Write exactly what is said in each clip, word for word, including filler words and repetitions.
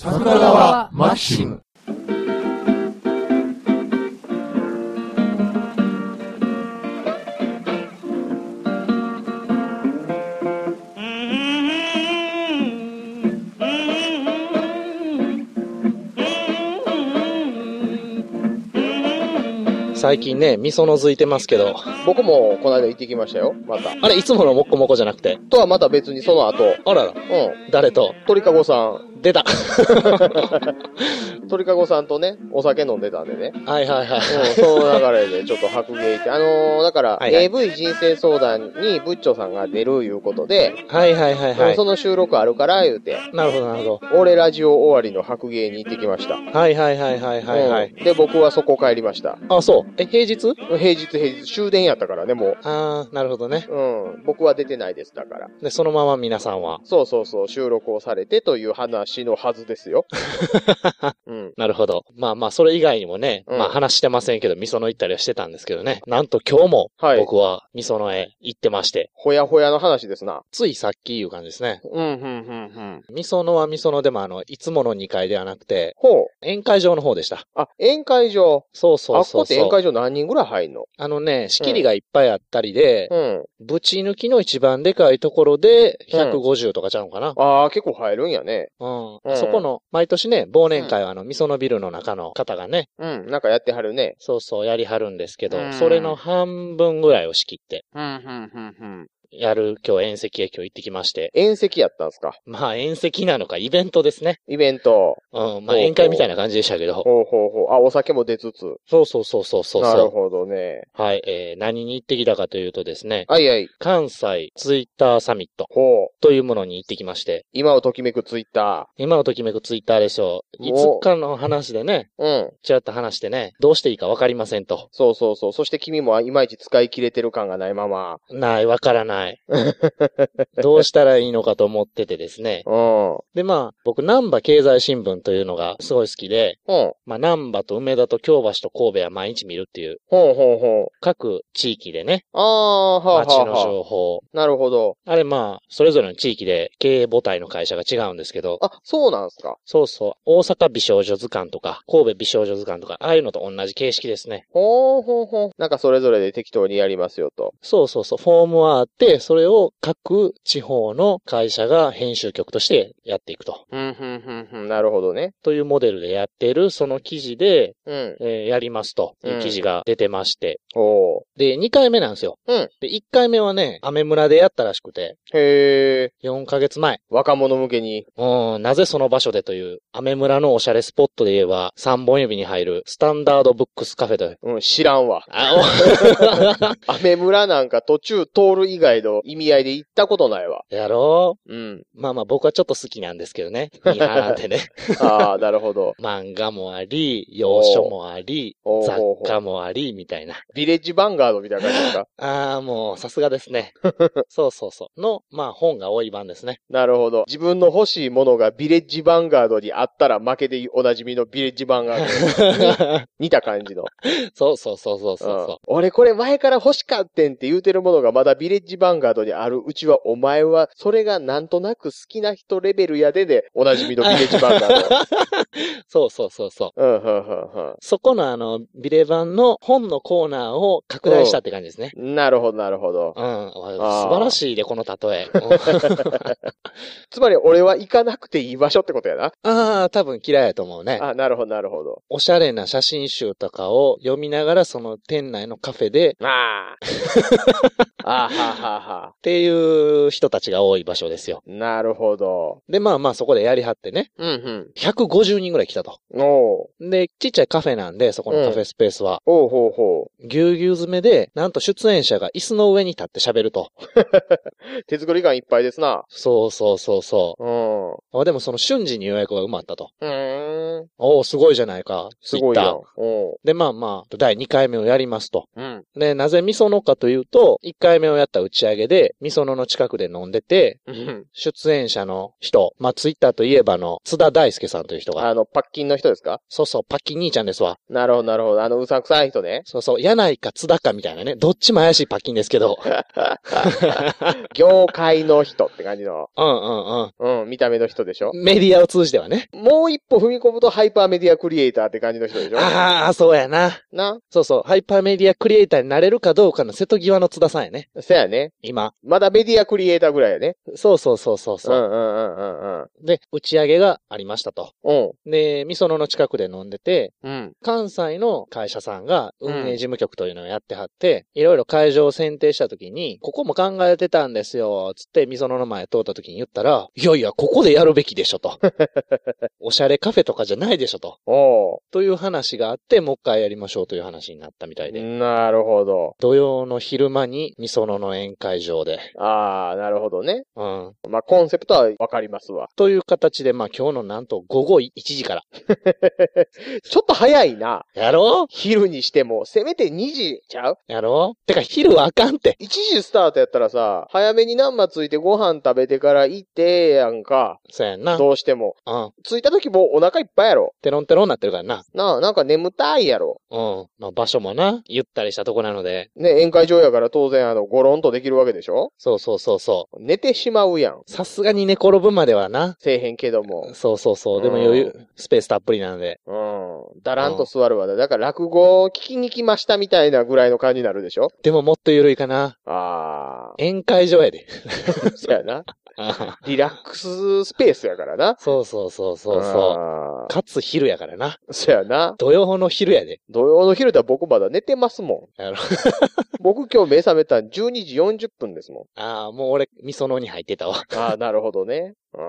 桜川マキシム。 最近ね、味噌のづいてますけど。 僕もこの間行ってきましたよ、また。 あれ、いつものもっこもこじゃなくて。 とはまた別にその後。 あらら。うん。誰と？ 鳥かごさん。 出た。 鳥かごさんとね、お酒飲んでたんでね。 はいはいはい。うん、 その流れでちょっと白芸行って。あのー、だから、はいはい、エーブイ 人生相談にブッチョさんが出るいうことで。 はいはいはいはい。 その収録あるから言うて。 なるほどなるほど。 俺ラジオ終わりの白芸に行ってきました。 はいはいはいはいはい、はい、 うん。で、僕はそこ帰りました。 あ、そう。え、平日？ 平日平日。終電やったからね、もう。 あー、なるほどね。 うん。僕は出てないです、だから。 で、そのまま皆さんは？ そうそうそう、収録をされてという話のはずですよ。 うん、なるほど。まあまあ、それ以外にもね、うん、まあ話してませんけど、味噌の行ったりはしてたんですけどね。なんと今日も、僕は味噌のへ行ってまして。 ほやほやの話ですな。 ついさっきいう感じですね。 うん、うん、うん、うん。 味噌のは味噌のでもあの、いつものにかいではなくて、 ほう。 宴会場の方でした。 あ、宴会場。 そうそうそうそう。 あっこって宴会場何人ぐらい入んの？ あのね、仕切りがいっぱいあったりで、 うん。 ぶち抜きの一番でかいところで、ひゃくごじゅうとかちゃうのかな。 うん、ああ、結構入るんやね。 うん。うん、そこの、毎年ね、忘年会はあの、味噌のビルの中の方がね。 うん、なんかやってはるね。 そうそう、やりはるんですけど、うん、それの半分ぐらいを仕切って。 うん、うん、うん、うん。 やる、今日宴席へ今日行ってきまして。 宴席やったんすか？ まあ宴席なのか、イベントですね。 イベント。 うん、まあ宴会みたいな感じでしたけど。 ほうほうほう。あ、お酒も出つつ。 そうそうそうそうそう。 なるほどね。 はい、えー、何に行ってきたかというとですね。 はいはい。 関西ツイッターサミット。 ほう。 というものに行ってきまして。 今をときめくツイッター。 今をときめくツイッターでしょう。いつかの話でね。 うん。 ちらっと話してね。どうしていいかわかりませんと。 そうそうそう。そして君もいまいち使い切れてる感がないまま。 ない、わからない。どうしたらいいのかと思っててですね。 うん。 で、まあ、僕、南波経済新聞というのがすごい好きで、 うん。 まあ、南波と梅田と京橋と神戸は毎日見るっていう。 ほうほうほう。 各地域でね。 ああ、はあ、はあ。 街の情報。 なるほど。 あれ、まあ、それぞれの地域で経営母体の会社が違うんですけど。 あ、そうなんすか。 そうそう。大阪美少女図鑑とか、神戸美少女図鑑とか、ああいうのと同じ形式ですね。 ほうほうほう。なんかそれぞれで適当にやりますよと。 そうそうそう。フォームはあって、それを各地方の会社が編集局としてやっていくと。 うん、ふん、ふん、ふん。なるほどね。 というモデルでやっている、その記事で、 うん。 えー、やりますという記事が出てまして。 うん、おで、にかいめなんですよ。 うん。 で、いっかいめはね、アメ村でやったらしくて。 へー。 よんかげつまえ。 若者向けに。 うん、なぜその場所でという、アメ村のおしゃれスポットで言えば、さんぼん指に入る、スタンダードブックスカフェという。 うん、知らんわ。 あ、 アメ村なんか途中通る以外の意味合いで行ったことないわ。 やろううん。 まあまあ僕はちょっと好きなんですけどね。ミーハーなんでね。 ああ、なるほど。 漫画もあり、洋書もあり、雑貨もあり、みたいな。 ビレッジヴァンガードみたいな感じですか？ ああ、もうさすがですね。そうそうそう。の、まあ本が多い版ですね。 なるほど。自分の欲しいものがビレッジヴァンガードにあったら負けでおなじみのビレッジヴァンガードに似た感じの。 そうそうそうそうそう、うん。 俺これ前から欲しかってんって言うてるものがまだビレッジヴァンガードにあるうちはお前はそれがなんとなく好きな人レベルやででおなじみのビレッジヴァンガード。 そうそうそうそう。 うん、うん、うん、うん。 そこのあの、ビレ版の本のコーナーを拡大したって感じですね。 うん、なるほど、なるほど。 うん。素晴らしいで、この例え。 つまり俺は行かなくていい場所ってことやな。 ああ、多分嫌いやと思うね。 あ、なるほど、なるほど。 おしゃれな写真集とかを読みながら、その店内のカフェで、 ああ。あははは。 っていう人たちが多い場所ですよ。 なるほど。 で、まあまあそこでやりはってね。 うんうん。 ひゃくごじゅうにんぐらい来たと。 おう。で、ちっちゃいカフェなんで、そこのカフェスペースは。 うん、おうほうほう。ぎゅうぎゅう詰めで、なんと出演者が椅子の上に立って喋ると。 手作り感いっぱいですな。 そうそうそうそう。 うん。 あ、でもその瞬時に予約が埋まったと。 うーん。 おー、すごいじゃないか。 すごいよ。 うん。で、まあまあ、だいにかいめをやりますと。 うん。 で、なぜみそのかというと、いっかいめをやった打ち上げで、みそのの近くで飲んでて、 うん。 出演者の人、まあツイッターといえばの、津田大介さんという人が。 あの、パッキンの人ですか？ そうそう、パッキン兄ちゃんですわ。 なるほど、なるほど。あの、うさんくさい人ね。 そうそう、柳井か津田かたみたいなね。どっちも怪しいパッキンですけど。 業界の人って感じの。 うんうんうん。うん、見た目の人でしょ。 メディアを通じてはね。 もう一歩踏み込むとハイパーメディアクリエイターって感じの人でしょ。 ああ、そうやな。 な。 そうそう。ハイパーメディアクリエイターになれるかどうかの瀬戸際の津田さんやね。 そやね。 今。 まだメディアクリエイターぐらいやね。 そうそうそうそうそう。 うんうんうんうんうん。 で、打ち上げがありましたと。 うん。 で、みそのの近くで飲んでて、 うん。 関西の会社さんが運営事務局というのをやってはって、いろいろ会場を選定した時に、ここも考えてたんですよ、つってみそのの前通った時に言ったら、いやいや、ここでやるべきでしょと。おしゃれカフェとかじゃないでしょと。 おう。 という話があって、もう一回やりましょうという話になったみたいで。 なるほど。 土曜の昼間にみそのの宴会場で。 ああ、なるほどね。 うん。 まあ、コンセプトはわかりますわ。 という形で、まあ今日のなんと午後いちじから。 ちょっと早いな。 やろう昼にしても、せめてにじちゃうやろうてか昼はあかんって。 いちじスタートやったらさ、早めに何間ついてご飯食べてから行ってやんか。 そうやんな。 どうしても。 うん。 着いた時もうお腹いっぱいやろ。 テロンテロンなってるからな。 なあ、なんか眠たいやろ。 うん。まあ場所もな、ゆったりしたとこなので。 ね、宴会場やから当然あの、ゴロンとできるわけでしょ。 そうそうそうそう。 寝てしまうやん。 さすがに寝転ぶまではな。 せえへんけども。 そうそうそう。でも余裕、スペースたっぷりなので。 うん。だらんと座るわ。だから落語を聞きに来ましたみたいなぐらいの感じになるでしょ。 でももっと緩いかな。 ああ。 宴会場やで。 そうやな。リラックススペースやからな。 そうそうそうそうそう。かつ昼やからな。 そうやな。 土曜の昼やで。 土曜の昼だ僕まだ寝てますもん。 やろ僕今日目覚めたんじゅうにじよんじゅっぷんですもん。 ああ、もう俺、みそのに入ってたわ。 ああ、なるほどね。 うん、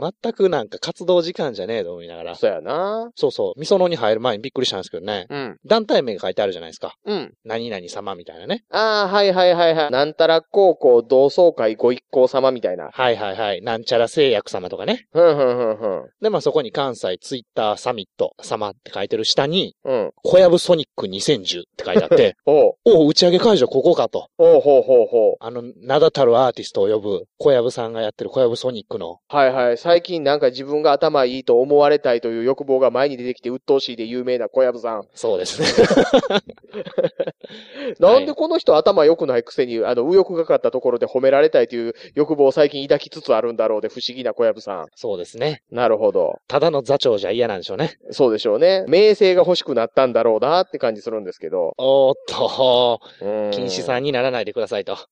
全くなんか活動時間じゃねえと思いながら。 そうやな。 そうそう。みそのに入る前にびっくりしたんですけどね。うん。団体名が書いてあるじゃないですか。うん。何々様みたいなね。 ああ、はいはいはいはい。なんたら高校同窓会ご一行様みたいな。 はいはいはい。なんちゃら製薬様とかね。 ふんふんふんふん。 で、まあそこに関西ツイッターサミット様って書いてる下に、 うん。 小籔ソニックにせんじゅうって書いてあって、おう。おう、打ち上げ会場ここかと。 おうほうほうほう。 あの、名だたるアーティストを呼ぶ、小籔さんがやってる小籔ソニックの。 はいはい。最近なんか自分が頭いいと思われたいという欲望が前に出てきて鬱陶しいで有名な小籔さん。 そうですね。 なんでこの人頭良くないくせに、あの、右翼がかったところで褒められたいという欲望を最近抱きつつあるんだろうで不思議な小籔さん。 そうですね。なるほど。 ただの座長じゃ嫌なんでしょうね。 そうでしょうね。名声が欲しくなったんだろうなって感じするんですけど。 おーっと、禁止さんにならないでくださいと。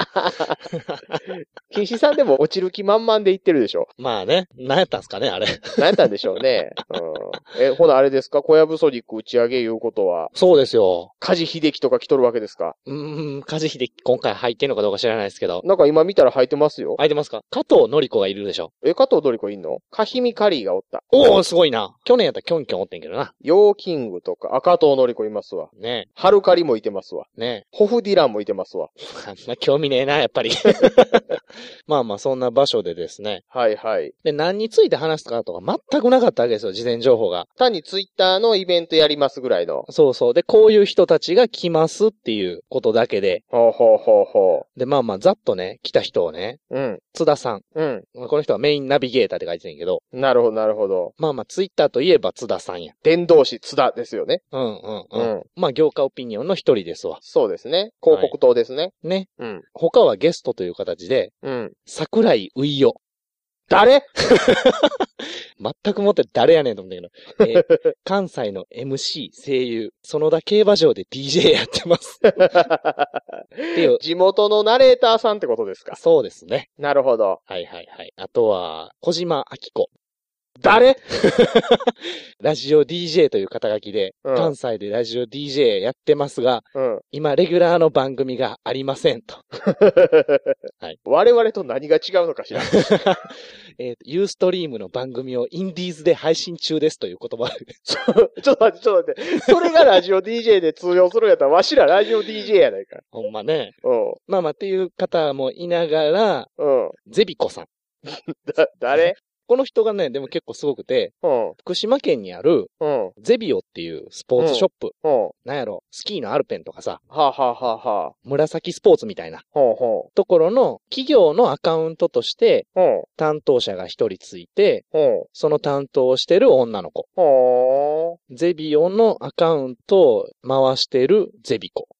禁止さんでも落ちる気満々で言ってるでしょ。 まあね。何やったんすかね、あれ。 何やったんでしょうね。うん、え、ほなあれですか、小籔ソニック打ち上げいうことは。 そうですよ。 梶秀樹とか来とるわけですか。 うーん、梶秀樹今回入ってんのかどうか知らないですけど。 なんか今見たら入ってますよ。 入ってますか。加藤のり子がいるでしょ。 え、加藤のり子いんの？カヒミカリーがおった。 おー、すごいな。去年やったらキョンキョンおってんけどな。 ヨーキングとか、赤藤のり子いますわ。 ねハルカリもいてますわ。 ねホフディランもいてますわ。 あんな興味ねえな、やっぱり。まあまあ、そんな場所でですね。 はいはい。 で、何について話すかとか全くなかったわけですよ、事前情報が。 単にツイッターのイベントやりますぐらいの。 そうそう。で、こういう人たちが来ますっていうことだけで。 ほうほうほうほう。で、まあまあ、ざっとね、来た人をね。 うん。 津田さん。 うん。 この人はメインナビゲーターって書いてるんやけど。 なるほど、なるほど。 まあまあ、ツイッターといえば津田さんや。 伝道師津田ですよね。 うんうんうん。うん、まあ、業界オピニオンの一人ですわ。 そうですね。広告塔ですね。はい、 ね。 うん。 他はゲストという形で。 うん。 桜井ういよ。 誰全くもって誰やねんと思ったけど、えー、関西の エムシー、声優、園田競馬場で ディージェー やってます。っていう地元のナレーターさんってことですか？ そうですね。 なるほど。 はいはいはい。あとは、小島明子。 誰ラジオ ディージェー という肩書きで、うん、関西でラジオ ディージェー やってますが、うん、今レギュラーの番組がありませんと。 はい、我々と何が違うのかしら。 えっと、ユーストリームの番組をインディーズで配信中ですという言葉。 ちょっと待って、ちょっと待って。それがラジオ ディージェー で通用するんやったら、わしらラジオ ディージェー やないか。 ほんまね。 うん。 まあまあっていう方もいながら、うん。ゼビコさん。 だ、誰？ この人がね、でも結構すごくて、うん、福島県にある、うん、ゼビオっていうスポーツショップ、うんうん、なんやろ、スキーのアルペンとかさ、 はあ、はあははあ、 紫スポーツみたいな、 ほうほう、 ところの企業のアカウントとして、うん、担当者が一人ついて、うん、その担当をしてる女の子、ゼビオのアカウントを回してるゼビコ。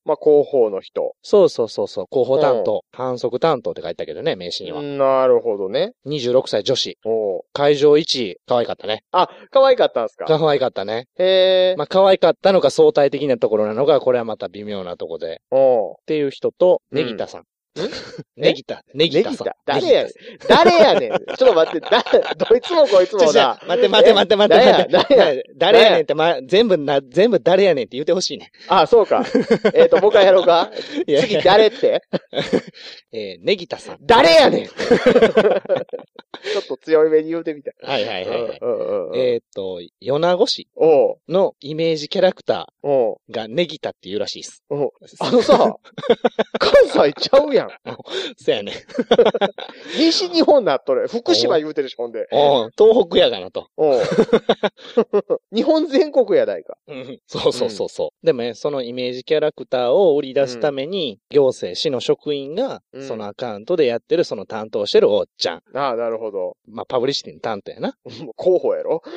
まあ、広報の人。 そうそうそうそう。広報担当、反則担当って書いてたけどね、名刺には。 なるほどね。 にじゅうろくさい女子。 おう会場いちい、可愛かったね。 あ、可愛かったんすか？ 可愛かったね。 へえ。 まあ、可愛かったのか相対的なところなのか、これはまた微妙なとこで。 おうっていう人と、 うんネギタさん。 んネギタ、ネギタさん。 ネギタ誰やねん。誰やねん。ちょっと待って、だ、どいつもこいつもな。 待って待って待って待って待って。 誰や誰やねんって、ま、全部な、全部誰やねんって言ってほしいね。 あ、そうか。えっと、もう一回やろうか。次誰って。 えー、ネギタさん。 誰やねん。ちょっと強いめに言うてみたい。 はいはいはいはい。 うんうんうん、 えっと、米子市おうのイメージキャラクタおうーがネギタっていうらしいです。 おうあのさ、関西ちゃうやん。 そうやね。 西日本なっとる。福島言うてるし、ほんで。 おう東北やがなと。 おう日本全国やないか。 うん、そうそうそうそう、うん。でもね、そのイメージキャラクターを売り出すために、うん、行政、市の職員が、そのアカウントでやってる、その担当してるおっちゃん。 ああ、なるほど。 まあ、パブリシティの担当やな。 候補やろ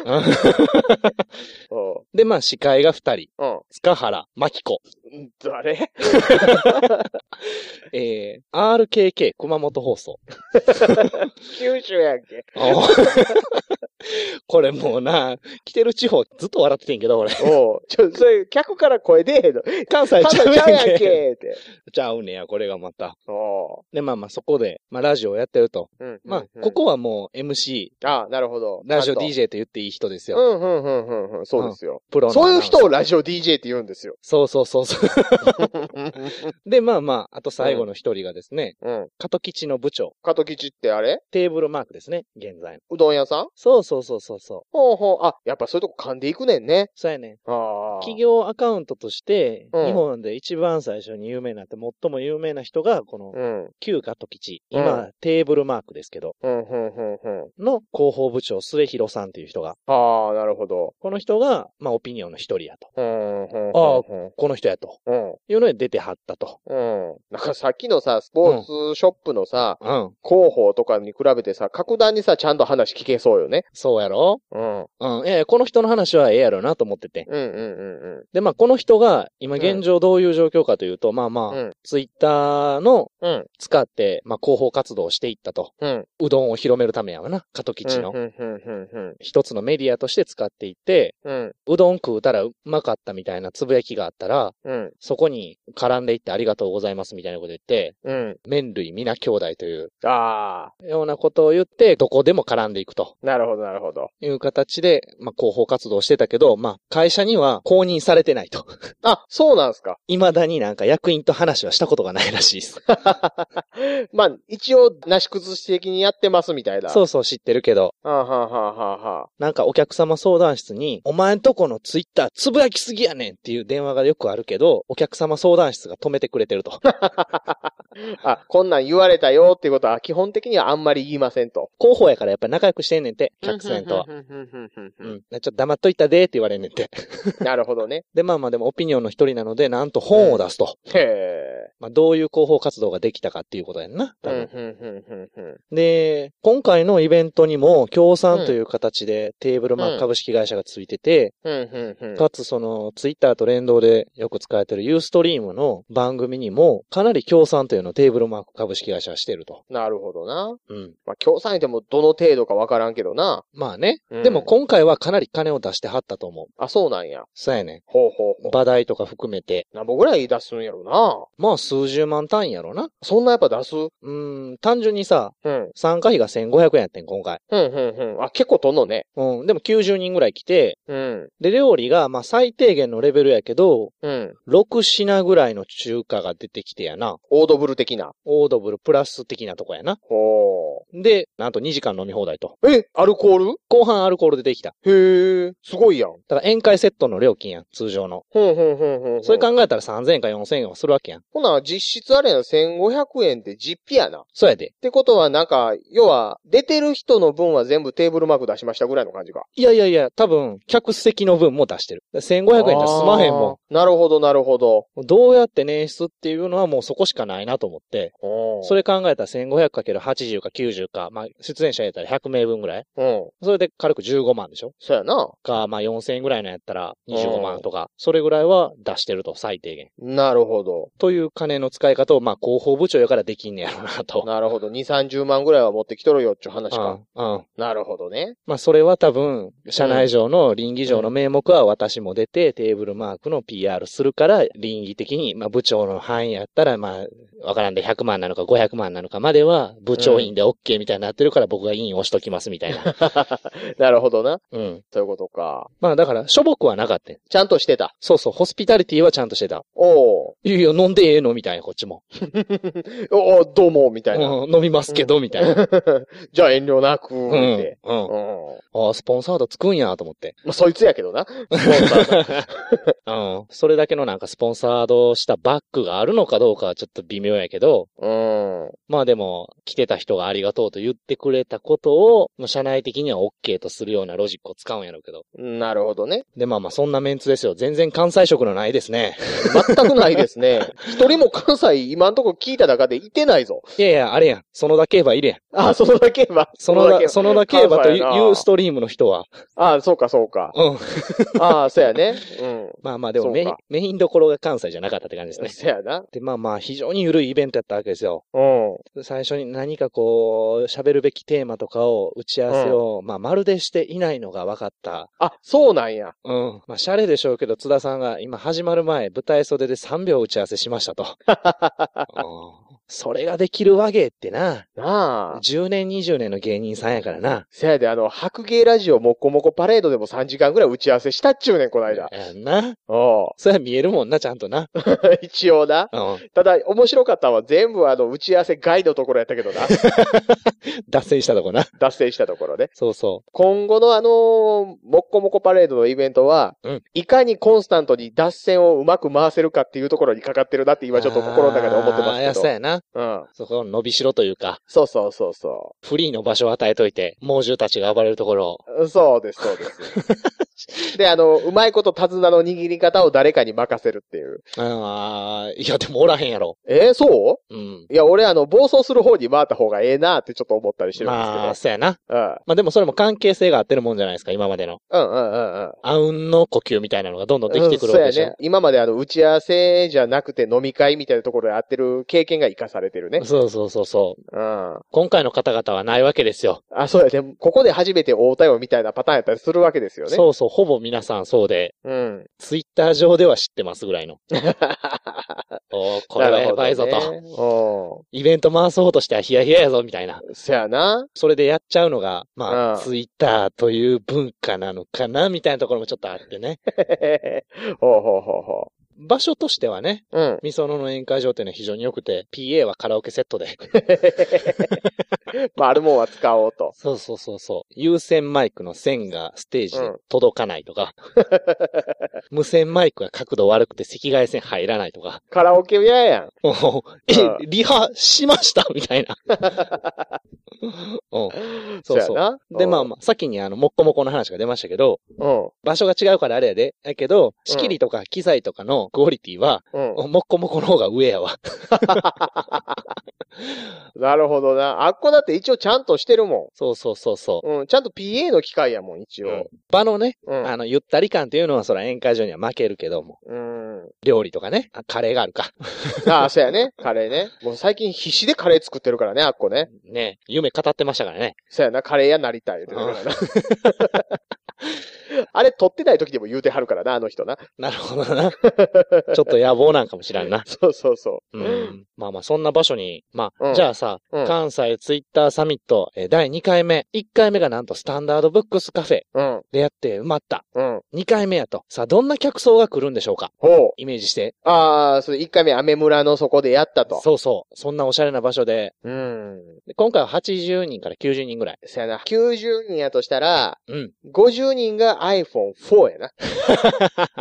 で、まあ、司会が二人。 うん。 塚原真紀子。 誰えー、アールケーケー 熊本放送。 九州やんけ。 これもうな、来てる地方ずっと笑っててんけど、俺。 おうちょ、それ、客から声出えへんの。 関西ちゃうやんけ。 関西ちゃうやんけって。 ちゃうねや、これがまた。 おうで、まあまあそこで、まあラジオをやってると。 うん。 まあ、 うんここはもう エムシー。 ああ、なるほど。 ラジオ ディージェー と言っていい人ですよ。 うん、うん、うん、うん、うん。そうですよ。 プロの。 そういう人をラジオ ディージェー って言うんですよ。 そうそうそうそう。で、まあまあ、あと最後の一人がですね、 うん。 加藤吉の部長。 加藤吉ってあれテーブルマークですね、現在の。 うどん屋さんそうそうそうそうそう。 ほうほう。あ、やっぱそういうとこ噛んでいくねんね。 そうやねん。 ああ。 企業アカウントとして、 うん日本で一番最初に有名になって、最も有名な人が、この、 うん。 旧加藤吉。今、 うんテーブルマークですけど、 うん、うん、うん、うん。 の広報部長、末広さんっていう人が、 ああ、なるほど。 この人が、まあ、オピニオンの一人やと。 うん、うん、うん。 ああうんこの人やと。 うん。 いうので出てはったと。 うん。なんかさっきのさ、スポーツショップのさ、 うん。 広報とかに比べてさ、格段にさ、ちゃんと話聞けそうよね。 そうやろうん。 うん。いやいやこの人の話はええやろなと思ってて。 うんうんうんで、まあ、この人が、今現状どういう状況かというと、まあまあ、 うんツイッターのうん。うん。 使って、まあ、広報活動をしていったと。 うん。 うどんを広めるためやわな。加藤吉の。 うんうんうんうん一つのメディアとして使っていって、 うん。 うどん食うたらうまかったみたいなつぶやきがあったら、 うん。 そこに絡んでいってありがとうございますみたいなこと言って、 うん。 麺類皆兄弟というああ。 ようなことを言って、どこでも絡んでいくとなるほどなるほど。 いう形で、まあ、広報活動をしてたけど、まあ、会社には公認されてないと。 あ、そうなんすか。 未だになんか役員と話はしたことがないらしいです。 まあ、一応、なし崩し的にやってますみたいな。。 そううそう知ってるけど、 はあ、はあはあはあはあ、 なんかお客様相談室に、お前んとこのツイッターつぶやきすぎやねんっていう電話がよくあるけど、お客様相談室が止めてくれてると。 あ、こんなん言われたよっていうことは基本的にはあんまり言いませんと。 広報やからやっぱり仲良くしてんねんて、客さんとは。 うんうんうんうんうんうんうん。ちょっと黙っといたでって言われんねんて。 なるほどね。 で、まあまあでもオピニオンの一人なので、なんと本を出すと。 へえ。 まあどういう広報活動ができたかっていうことやんな。多うん分。 うんうんうんうんで、今回のイベントにも、協賛という形でテーブルマーク株式会社がついてて、 うんうんうんかつそのツイッターと連動でよく使われているユーストリームの番組にも、かなり協賛というのをテーブルマーク株式会社はしてると。 なるほどな。 うん。 まあ、協賛でもどの程度かわからんけどな。 まあね。 うんでも今回はかなり金を出してはったと思う。 あ、そうなんや。 そうやねほうほうほん。場代とか含めて。 う。何本ぐらい出すんやろな。 まあ数十万単位やろな。 そんなやっぱ出すうーん、単純にさ、 うん。 参加費がせんごひゃくえんやってん、今回。 うん、うん、うん。あ、結構とんのね。 うん、でもきゅうじゅうにんぐらい来て、 うん。 で、料理が、まあ最低限のレベルやけど、 うん。 ろく品ぐらいの中華が出てきてやな。 オードブル的な。 オードブルプラス的なとこやな。 ほで、なんとにじかん飲み放題と。 う。え、アルコール後半アルコール出てきた。 へえ、すごいやん。 だから宴会セットの料金やん、通常の。 ふんふんふんふんふん。 それ考えたらさんぜんえんかよんせんえんはするわけやん。 ほな、 な、実質あれやな、せんごひゃくえんって実費やな。っそうやで。 てことはなんか、要は、出てる人の分は全部テーブルマーク出しましたぐらいの感じか。 いやいやいや、多分、客席の分も出してる。せんごひゃくえんじゃ済まへんもん。なるほど、なるほど。 ん。どうやって捻出っていうのはもうそこしかないなと思って、それ考えたら せんごひゃくかけるはちじゅう かきゅうじゅうか、まあ、出演者やったらひゃくめいぶんぐらい。 うん。 それで軽くじゅうごまんでしょそうやな。 か、まあよんせんえんぐらいのやったらにじゅうごまんとか、それぐらいは出してると、最低限。 なるほど。 という金の使い方を、まあ広報部長やからできんねやろうなと。 なるほど。に、さんじゅうまんぐらいは持ってきとるよっていう話か。 うん。うん。 なるほどね。 まあそれは多分、社内上の倫理上の名目は私も出て、テーブルマークの ピーアール するから、倫理的に、まあ部長の範囲やったら、まあ、わからんでひゃくまんなのかごひゃくまんなのかまでは、部長員で OK みたいになってるから僕が委員押しときますみたいな。 なるほどな。 うん。 そういうことか。 まあだから、しょぼくはなかった。 ちゃんとしてた。 そうそう、ホスピタリティはちゃんとしてた。 おー。 いやいや、飲んでええのみたいな、こっちも。 おー、どうも、みたいな。 うん、飲みますけど、みたいな。 じゃあ遠慮なく、 うん。 って。 うん。 うん。 ああ、スポンサードつくんやと思って。 まあ、そいつやけどな。スポンサーがうん。それだけのなんかスポンサードしたバッグがあるのかどうかはちょっと微妙やけど、 うん。 まあでも、来てた人がありがとうと言ってくれたことを、もう社内的には OK とするようなロジックを使うんやろうけど。 なるほどね。 で、まあまあそんなメンツですよ。全然関西色のないですね。 全くないですね。一人も関西今んとこ聞いた中でいてないぞ。 いやいや、あれやん。そのだけばいるやん。 ああ、そのだけは。 そのだ、そのだけばと関西やないうストリームの人は。 ああ、そうか、そうか。 うん。 ああ、そうやね。うん。 まあまあでもメインそうか、 メインどころが関西じゃなかったって感じですね。 そうやな。 で、まあまあ非常に緩いイベントやったわけですよ。 うん。 最初に何かこう、喋るべきテーマとかを打ち合わせを、まあまるでしていないのが分かった。 あ、そうなんや。 うん。まあ、シャレでしょうけど、津田さんが今始まる前、舞台袖でさんびょう打ち合わせしましたと。うんそれができるわけってな。 なあ。 じゅうねん、にじゅうねんの芸人さんやからな。 せやで、あの、白芸ラジオもっこもこパレードでもさんじかんぐらい打ち合わせしたっちゅうねん、この間。 やんな。 おうそれは見えるもんな、ちゃんとな。 一応な。 うん。 ただ、面白かったのは全部あの、打ち合わせ外のところやったけどな。 脱線したとこな。 脱線したところね。 そうそ今後のあのーもっこもこパレードのイベントは、 うんいかにコンスタントに脱線をうまく回せるかっていうところにかかってるなってう。 今ちょっと心の中で思ってあーいや、 ますけど。 そうやな。 うん。 そこの伸びしろというか、 そうそうそうそフリーの場所を与えといて、猛獣たちが暴れるところを。 う。そうです、そうです。で、あの、うまいこと手綱の握り方を誰かに任せるっていう。 ああ、いや、でもおらへんやろ。 えー、そうん。 ういや、俺あの、暴走する方に回った方がええなってちょっと思ったりしてるんですけど。 まあ、そうやな。 うん。 まあでもそれも関係性があってるもんじゃないですか、今までの。 うんうんうんうん。 あうんの呼吸みたいなのがどんどんできてくるわけでしょ。 うんそうやね。今まであの、打ち合わせじゃなくて飲み会みたいなところでやってる経験が活かされてるね。 そうそうそうそう。 うん。 今回の方々はないわけですよ。 あ、そうやね。ここで初めて会うたよみたいなパターンやったりするわけですよね。 そうそう、ほぼ皆さんそうで、 うん。 ツイッター上では知ってますぐらいの。おーこれはやばいぞと。 と。 イベント回そうとしてはヒヤヒヤやぞ、みたいな。 うん。そやな。 それでやっちゃうのが、まあ、 うんツイッターという文化なのかな、みたいなところもちょっとあってね。 ほうほうほうほ場所としてはね、 う。うん。 みそのの宴会場っていうのは非常に良くて、ピーエー はカラオケセットで。 まあ、あるもんは使おうと。 そうそうそうそう。有線マイクの線がステージでうん届かないとか、無線マイクが角度悪くて赤外線入らないとか、 カラオケ嫌やん。 おううんえ、リハしましたみたいな。うんそうそう。 やな。 で、まあまあ、先にあの、もっこもこの話が出ましたけど、 うん。 場所が違うからあれやで。やけど、仕切りとか機材とかのクオリティは、 うん。 もっこもこの方が上やわ。 なるほどな。あっこだって一応ちゃんとしてるも。 そうそうそうそうんうん。ちゃんと ピーエー の機械やもん、一うん応。 場のね、 うん。 あの、ゆったり感っていうのは、そら宴会場には負けるけども、 うん。 料理とかね、あカレーがあるか。 ああ、そうやね。カレーね。もう最近必死でカレー作ってるからね、あっこね。 ね、夢語ってましたからね。 そうやな、カレー屋なりたい言うてたからな。あれ、撮ってない時でも言うてはるからな、あの人な。 なるほどな。ちょっと野望なんかもしらんな。 そうそうそうう。 ん。まあまあ、そんな場所に、まあ、 うんじゃあさ、 うん関西ツイッターサミット、えーだいにかいめ。いっかいめがなんとスタンダードブックスカフェうん。 でやって埋まった。 うん。 にかいめやと。さあ、どんな客層が来るんでしょうか？ ほう。 イメージして。 ああ、それいっかいめ、アメ村のそこでやったと。 そうそう。そんなおしゃれな場所で。 うん。 で今回ははちじゅうにんからきゅうじゅうにんぐらい。 そやな。きゅうじゅうにんやとしたら、 うん。 ごじゅうにんが アイフォンフォー やな。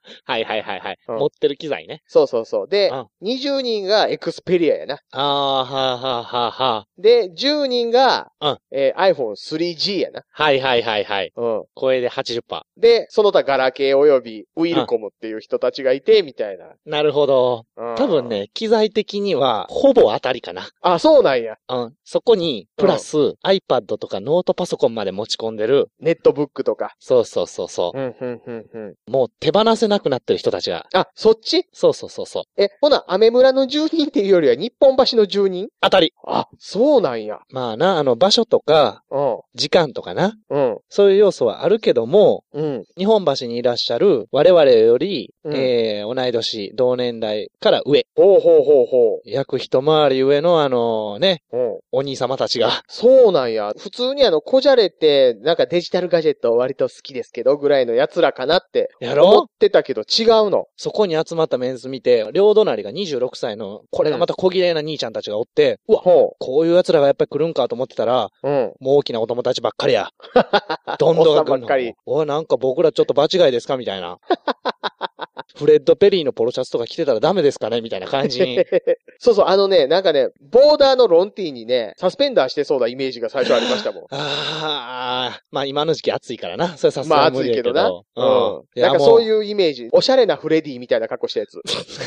はいはいはいはい。 うん持ってる機材ね。 そうそうそう。でうん、 にじゅうにんがエクスペリアやな。 ああ、はあはあはあはあ。 で、じゅうにんが、 うんえー アイフォンスリージー やな。 はいはいはいはい。 うん。 これで はちじゅっパーセント。 で、その他ガラケー及びウィルコムっていう人たちがいて、みたいな。 なるほど。 うん多分。ね、機材的には、ほぼ当たりかな。 あ、そうなんや。 うん。そこに、プラス、iPad とかノートパソコンまで持ち込んでる。 ネットブックとか。 そうそうそうそうん、うん、うん、うん。 う。もう手放せなくなってる人たちが。 あ、そっちそうそうそうそう。 え、ほな、アメ村の住人っていうよりは日本橋の住人当たり。 あ、そうなんや。 まあな、あの、場所とか、 うん、 時間とかな。 うん、 そういう要素はあるけども、 うん。 日本橋にいらっしゃる我々より、 うんえー、同い年、同年代から上。 ほうほうほうほ約一回り上のあのね、 う。うん。 お兄様たちが。 そうなんや。普通にあの、こじゃれて、なんかデジタルガジェット割と好きですけど、ぐらいの奴らかなってやろ思ってたけど違うの。 そこに集まったメンツ見て、両隣がにじゅうろくさいの、これがまた小綺麗な兄ちゃんたちがおって、うわ、 ほこういう奴らがやっぱり来るんかと思ってたら、 う。うん。 もう大きなお友達ばっかりや。どんどんおっさん来るのばっかり。 おい、なんか僕らちょっと場違いですかみたいな。フレッド・ペリーのポロシャツとか着てたらダメですかねみたいな感じに。 そうそう、あのね、なんかね、ボーダーのロンティーにね、サスペンダーしてそうなイメージが最初ありましたもん。 ああ、まあ今の時期暑いからな。それさすまあがに無理やけど。 暑いけどな。 うん。 うん。なんかそうう。 いうイメージ。おしゃれなフレディみたいな格好したやつ。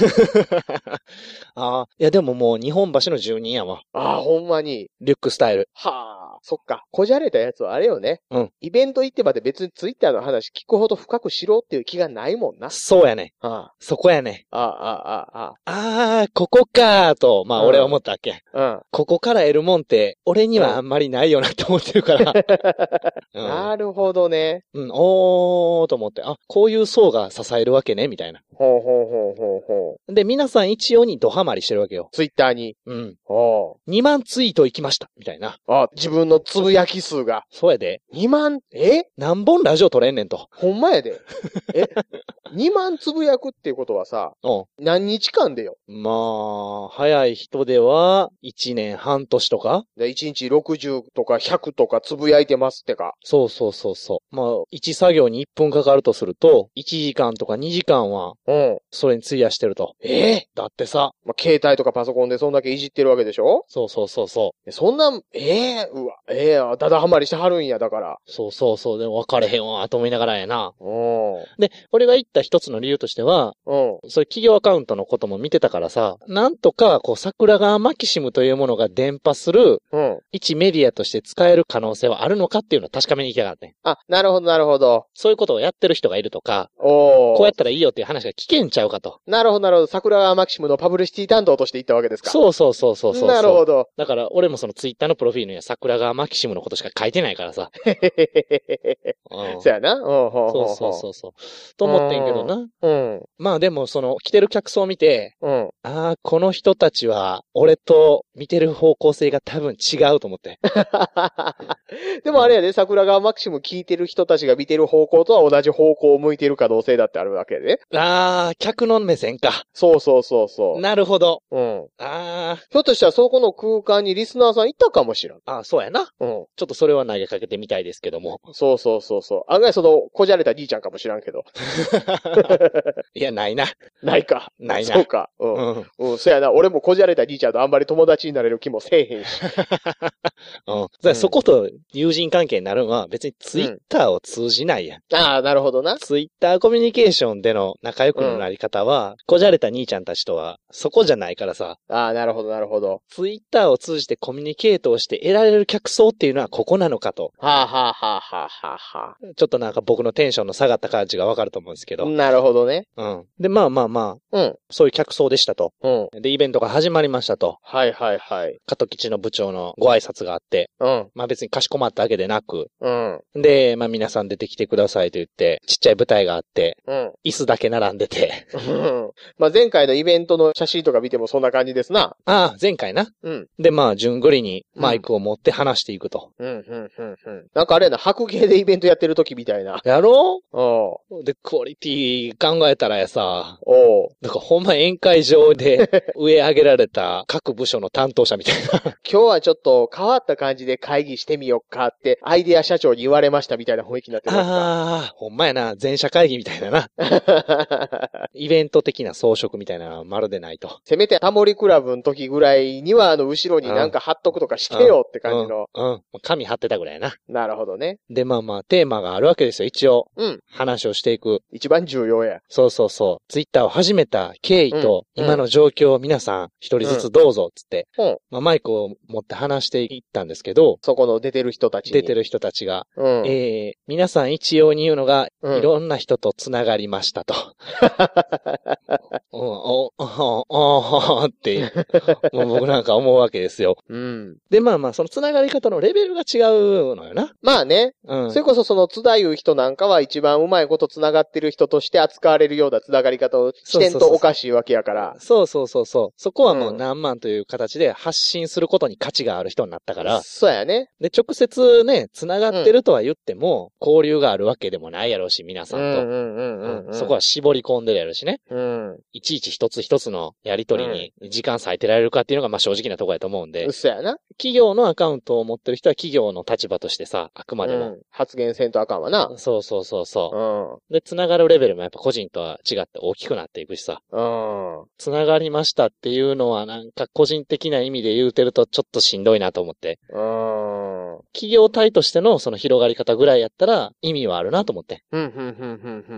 ああ、いやでももう日本橋の住人やわ。 ああ、ほんまに。 リュックスタイル。 はあ、そっか。こじゃれたやつはあれよね。 うん。 イベント行ってまで別にツイッターの話聞くほど深くしろっていう気がないもんな。 そうやね。 あそこやね。 あ、ああ、ああ、あああ、ここかーと、まあうん俺は思ったわけ。 あ。うん。 ここから得るもんって、俺にはあんまりないよなって思ってるから。うんなるほどね。 うん、おーと思って、あ、こういう層が支えるわけね、みたいな。 ほうほうほうほうほう。 で、皆さん一様にドハマりしてるわけよ。 ツイッターに。 うん。 おうにまんツイート行きました、みたいな。 あ、自分のつぶやき数が。 そうやで。 にまん、え何本ラジオ撮れんねんと。 ほんまやで。え ?に 万つぶやくっていうことはさ、 う何日間でよ。 ん。まあ、早い人では、いちねん半年とかでいちにちろくじゅうとかひゃくとかつぶやいてますってか。 そうそうそうそう。まあ、いち作業にいっぷんかかるとすると、いちじかんとかにじかんは、 うん。 それに費やしてると。 ええだってさ、 まあ、携帯とかパソコンでそんだけいじってるわけでしょそうそうそうそう。 そんな、ええうわ、ええだだはまりしてはるんや、だから。 そうそうそう。でも分かれへんわ、と思いながらやな。 うん。 で、俺が言った一つの理由としては、 うん。 そういう企業アカウントのことも見てたからさ、なんとか、こう、桜川マキシムというものが伝播する、 うん。 一メディアとして使える可能性はあるのかっていうのを確かめに行きたかったね。 あ、なるほど、なるほど。 そういうことをやってる人がいるとか、 おー。 こうやったらいいよっていう話が聞けんちゃうかと。 なるほど、なるほど。桜川マキシムのパブリシティ担当として行ったわけですか。 そうそうそうそうそう。 なるほど。 だから、俺もそのツイッターのプロフィールには桜川マキシムのことしか書いてないからさ。 へへへへへ。 うんそやな。うん、ほうほうほそうそうそうそう。と思ってんけどな。 うん。 まあでも、その、来てる客層を見て、 うん。 ああ、この人たちは、俺と見てる方向性が多分違うと思って。 でもあれやで、桜川マキシム聞いてる人たちが見てる方向とは同じ方向を向いてる可能性だってあるわけで。 ああ、客の目線か。 そうそうそうそなるほど。 う。うん。 あひょっとしたらそこの空間にリスナーさんいたかもしれん。 あ、あそうやな。 うん。 ちょっとそれは投げかけてみたいですけども。 そうそうそうそう。案外その、こじゃれた兄ちゃんかもしらんけど。 いや、ないな。 ないか。 ないなそうか。う。 うんん。 うん。そやな。俺もこじゃれた兄ちゃんとあんまり友達になれる気もせえへんし。 うん。だからそこと友人関係になるのは別にツイッターを通じないやん。 ああ、なるほどな。 ツイッターコミュニケーションでの仲良くのなり方は、こじゃれた兄ちゃんたちとは、そこじゃないからさ、 ああ、なるほど、なるほど。 ツイッターを通じてコミュニケートをして得られる客層っていうのはここなのかと。 はあ、はあはあはあはあはちょっとなんか僕のテンションの下がった感じがわかると思うんですけあ。 ど。 なるほどね。 うん。で、まあまあまあ、 うん。 そういう客層でしたと。 うん。 で、イベントが始まりましたと。 はいはいはい。 加藤吉の部長のご挨拶があって、 うん。 まあ別にかしこまったわけでなく、 うん。 で、まあ皆さん出てきてくださいと言って、ちっちゃい舞台があって、 うん。 椅子だけ並んでて。 うんまあ前回のイベントの写真とか見てもそんな感じですな。 ああ、前回な。 うん。 で、まあ、順繰りにマイクを持って話していくと。 うん、うん、うん、うん。なんかあれやな、白芸でイベントやってる時みたいな。 やろうん。 うで、クオリティ時考えたらやさ、 おう。 なんかほんま宴会場で上上げられた各部署の担当者みたいな。 今日はちょっと変わった感じで会議してみよっかってアイデア社長に言われましたみたいな雰囲気になってるんですか。 ああ、ほんまやな。全社会議みたいなな。イベント的な装飾みたいなのはまるでないと。 せめてタモリクラブの時ぐらいにはあの後ろになんか貼っとくとかしてよって感じの。 うん。うん。紙貼ってたぐらいやな。 なるほどね。 で、まあまあ、テーマがあるわけですよ。一応。 うん。 話をしていく。 一番重要や。 そうそうそう。ツイッターを始めた経緯と、 うん今の状況を皆さん一人ずつどうぞ、つって、 うん。 まあ、マイクを持って話していったんですけど、 そこの出てる人たちに。 出てる人たちが、 うん。 えー、皆さん一様に言うのが、 うんいろんな人と繋がりましたと。お、お、お、お、おって、もう僕なんか思うわけですよ。 うん。 で、まあまあ、その繋がり方のレベルが違うのよな。 まあね。 うん。 それこそその津田いう人なんかは一番うまいこと繋がってる人として扱われるような繋がり方をしてんとおかしいわけやから。 そうそうそうそう。そこはもううん何万という形で発信することに価値がある人になったから。 そうやね。 で、直接ね、繋がってるとは言っても、交流があるわけでもないやろうし、皆さんと。 うんうんうんうん、うん。 そこは絞り込んでるやろうしね。 うん。 いちいち一つ一つのやりとりに時間割いてられるかっていうのがまあ正直なところやと思うんで。 そうやな。 企業のアカウントを持ってる人は企業の立場としてさ、あくまでも。 うん、発言せんとあかんわな。 そうそうそうそう。 うん。 で、繋がるレベルもやっぱ個人とは違って大きくなっていくしさ。 うん。 繋がりましたっていうのはなんか個人的な意味で言うてるとちょっとしんどいなと思って。 うん。 企業体としてのその広がり方ぐらいやったら意味はあるなと思って。 うん、うん、うん、うん、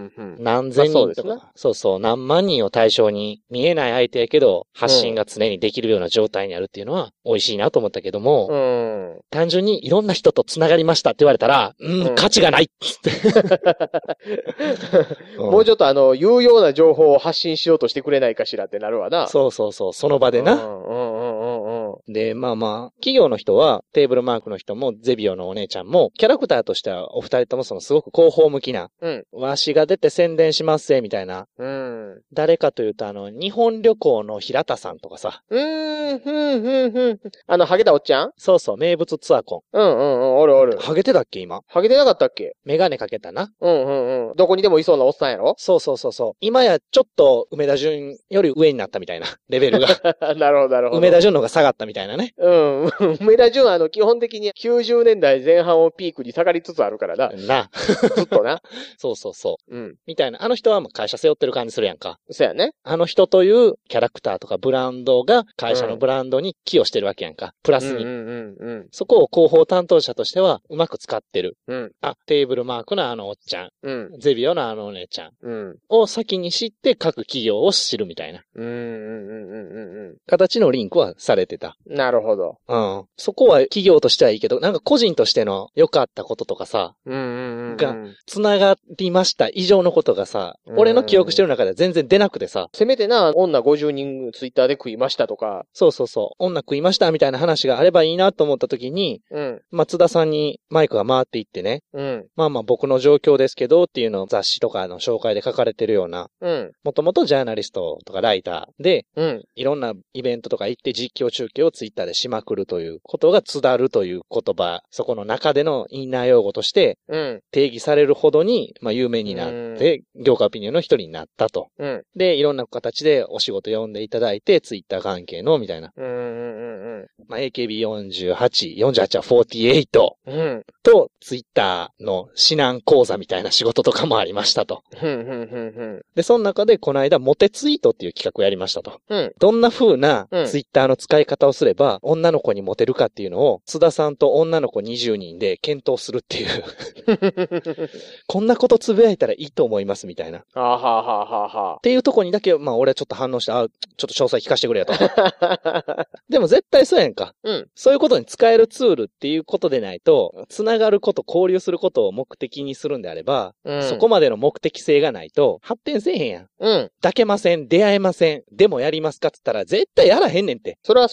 うん、うん。 何千人とか、 まあそうですねそうそう、何万人を対象に見えない相手やけど、発信が常にできるような状態にあるっていうのは美味しいなと思ったけども、 うん。 単純にいろんな人と繋がりましたって言われたら、うん、 うん価値がないっつって。 もうちょっとあの、有用な情報を発信しようとしてくれないかしらってなるわな。 そうそうそう、その場でな。 うん、うん、うん、うん、うん。 で、まあまあ、企業の人は、テーブルマークの人も、ゼビオのお姉ちゃんも、キャラクターとしてはお二人ともそのすごく広報向きな、 うん。 わしが出て宣伝しますぜ、みたいな。 うん。 誰かというと、あの、日本旅行の平田さんとかさ。 うーん、ふん、ふん、ふん。あの、ハゲたおっちゃんそうそう、名物ツアーコン。 うん、うん、うん、おるおる。 ハゲてたっけ、今。 ハゲてなかったっけメガネかけたな。 うん、うん、うん。どこにでもいそうなおっさんやろそうそうそうそう。今やちょっと梅田純より上になったみたいな、レベルが。 なるほど、なるほど。 梅田純の方が下がったみたいなね。 うん。梅田純はあの、基本的にきゅうじゅうねんだいぜん半をピークに下がりつつあるからな。 な。 ずっとな。 そうそうそう。 うん。 みたいな。あの人はもう会社背負ってる感じするやんか。 そうやね。 あの人というキャラクターとかブランドが会社のブランドに寄与してるわけやんか。プラスに。 うん、うん、うん、 そこを広報担当者としてはうまく使ってる。 うん。うん。 あ、テーブルマークのあのおっちゃん。 うん。 ゼビオのあのお姉ちゃん。 うん。 を先に知って各企業を知るみたいなうん、うん、うん、うん、う形のリンクはされてた。 ん。なるほど。 うん。そこは企業としてはいいけど、なんか個人としての良かったこととかさ、 うん、うん、うん。 が繋がりました以上のことがさ、 うん俺の記憶してる中では全然出なくてさ、 せめてな、女ごじゅうにんツイッターで食いましたとか。 そうそうそう、女食いましたみたいな話があればいいなと思った時に、 うん。 松田さんにマイクが回っていってね、 うん。 まあまあ僕の状況ですけどっていうのを雑誌とかの紹介で書かれてるような、 うん。 もともとジャーナリストとかライターで、 うん。 いろんなイベントとか行って実況中継をツイッターでしまくるということがつだるという言葉、そこの中でのインナー用語としてうん。 定義されるほどに、まあ有名になって、業界オピニオンの一人になったと。 うん。 で、いろんな形でお仕事呼んでいただいて、ツイッター関係の、みたいな。 うん。うん。うん。 まあ エーケービーよんじゅうはち、よんじゅうはちはよんじゅうはちうん。 と、ツイッターの指南講座みたいな仕事とかもありましたと。 うん。うん。うん。 で、その中でこの間、モテツイートっていう企画をやりましたと。 うん。 どんな風なうんツイッターの使い方をすれば、女の子にモテるかっていうのを、津田さんと女の子にじゅうにんで検討するっていう。こんなことつぶやいたらいいと思いますみたいな。っはあ、はあはあはあはていうとこにだけ、まあ俺はちょっと反応して、あ、ちょっと詳細聞かせてくれよと。でも絶対そうやんか。 うん。 そういうことに使えるツールっていうことでないと、つながること、交流することを目的にするんであれば、 うん。 そこまでの目的性がないと、発展せえへんやん。 うん。 抱けません、出会えません、でもやりますかって言ったら、絶対やらへんねんって。 それはそうや。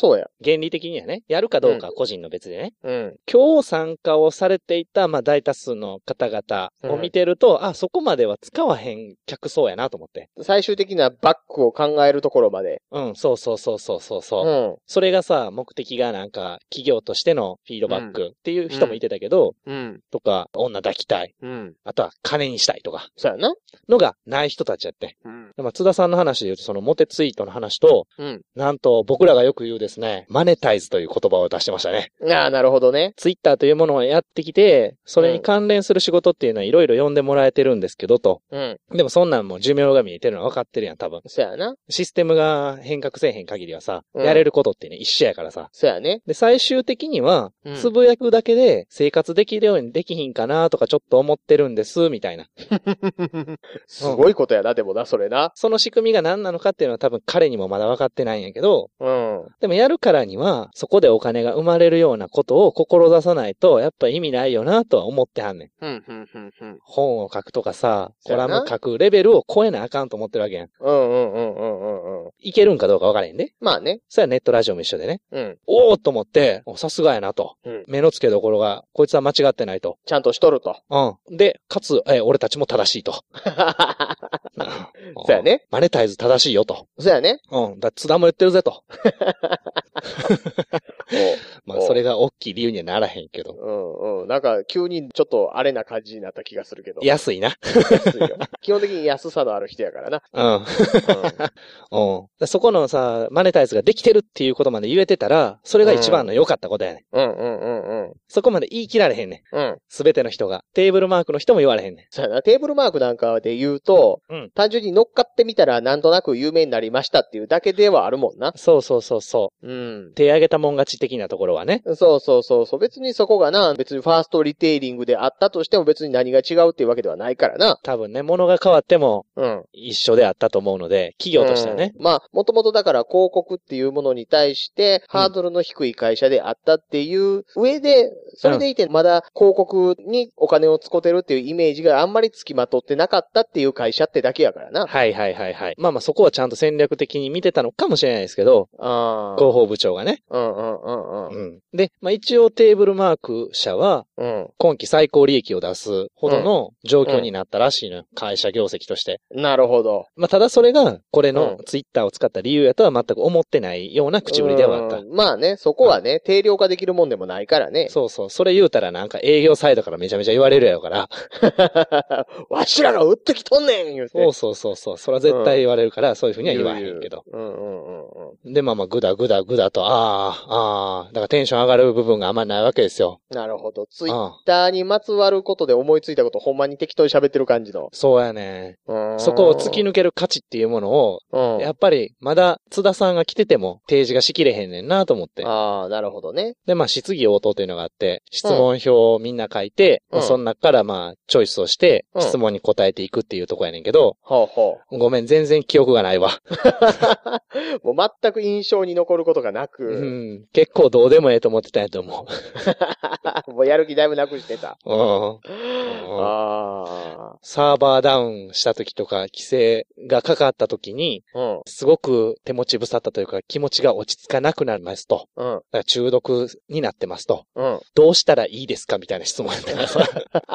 原理的にはね、やるかどうかは個人の別でね。 うん。 今日参加をされていた、まあ大多数の方々を見てると、うん、あ、そこまでは使わへん客層やなと思って。 最終的なバックを考えるところまで。 うん、そうそうそうそうそうそう、うん。それがさ、目的がなんか、企業としてのフィードバックっていう人もいてたけど、うん。うん、とか、女抱きたい。うん。あとは金にしたいとか。 そうやな。 のがない人たちやって。うん。まあ、津田さんの話で言うと、そのモテツイートの話と、うん。なんと僕らがよく言うですね、マネタイズという言葉を出してましたね。 ああ、なるほどね。 ツイッターというものをやってきて、それに関連する仕事っていうのはいろいろ呼んでもらえてるんですけどと。うん。でもそんなんも寿命が見えてるのは分かってるやん、多分。 そうやな。 システムが変革せえへん限りはさ、うん、やれることってね、一緒やからさ。 そうやね。 で、最終的には、つぶやくだけで生活できるようにできひんかなとかちょっと思ってるんです、みたいな。 すごいことやな、うん、でもな、それな。 その仕組みが何なのかっていうのは多分彼にもまだ分かってないんやけど、うん。でもやるからには、そこでお金が生まれるようなことを志さないと、やっぱ意味ないよなとは思ってはんねん。うん、うん、うん、うん。本を書くとかさ、コラム書くレベルを超えなあかんと思ってるわけやん。うん、うん、うん、うん、うん。いけるんかどうか分からへんで。 まあね。 それはネットラジオも一緒でね。うん。おーっと思って、さすがやなと。うん。目の付けどころが、こいつは間違ってないと。 ちゃんとしとると。 うん。で、かつ、え、俺たちも正しいと。 そうやね。 マネタイズ正しいよと。 そうやね。 うん。だ津田も言ってるぜと。まあ、それが大きい理由にはならへんけど。 うんうん。なんか、急にちょっとあれな感じになった気がするけど。 安いな。 安いよ。基本的に安さのある人やからな。うん。 うん。そこのさ、マネタイズができてるっていうことまで言えてたら、それが一番の良かったことやね、うん。うんうんうんうん。そこまで言い切られへんねん。うん。すべての人が。テーブルマークの人も言われへんねん。 そうやな。テーブルマークなんかで言うと、うん、単純に乗っかってみたらなんとなく有名になりましたっていうだけではあるもんな。 そうそうそうそう。うん。手上げたもん勝ち的なところはね。 そうそうそうそう。別にそこがな、別にファーストリテイリングであったとしても別に何が違うっていうわけではないからな。 多分ね、物が変わっても、うん。一緒であったと思うので、企業としてはね。 うん、まあ、もともとだから広告っていうものに対して、ハードルの低い会社であったっていう上で、それでいてまだ広告にお金を使ってるっていうイメージがあんまりつきまとってなかったっていう会社ってだけやからな。 はいはいはいはい。まあまあそこはちゃんと戦略的に見てたのかもしれないですけど、あ広報部長がね。うんうんうんうん。うん、で、まあ一応テーブルマーク社は、うん、今期最高利益を出すほどの状況になったらしいの、うん、会社業績として。 なるほど。 まあただそれが、これのツイッターを使った理由やとは全く思ってないような口ぶりではあった。 うん、まあね、そこはね、うん、定量化できるもんでもないからね。 そうそう。それ言うたらなんか営業サイドからめちゃめちゃ言われるやろから。 わしらが売ってきとんねん言うて。 そうそうそうそう。それは絶対言われるから、うん、そういうふうには言わへんけど。うんうんうんうん。で、まあまあ、ぐだぐだぐだと、ああ、ああ、だからテンション上がる部分があんまりないわけですよ。 なるほど。ツイッターにまつわることで思いついたことほんまに適当に喋ってる感じの。 そうやね。そこを突き抜ける価値っていうものを、うん、やっぱりまだ津田さんが来てても提示がしきれへんねんなと思って。 ああ、なるほどね。 で、まあ質疑応答というのがあって、質問票をみんな書いて、うん、その中からまあチョイスをして、質問に答えていくっていうところやねんけど、ほうほう。ごめん、全然記憶がないわ。 もう全く印象に残ることがなく。 うん。結構どうでもええと思ってたんやと思う。もうやる気だいぶなくしてた。うん。 あサーバーダウンした時とか、規制がかかった時に、うん、すごく手持ち無沙汰というか気持ちが落ち着かなくなりますと。うん、だから中毒になってますと。うん、どうしたらいいですかみたいな質問やったからさ。